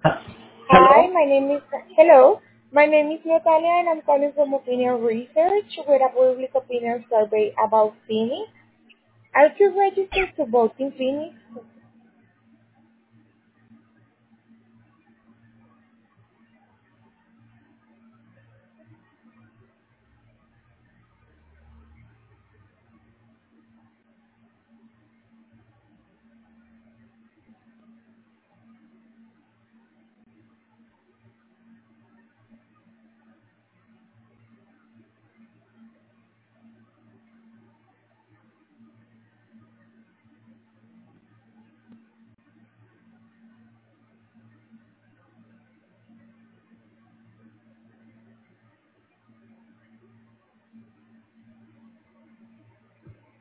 Hi, Hello? hello. My name is Natalia and I'm calling from Opinion Research with a public opinion survey about Phoenix. Are you registered to vote in Phoenix?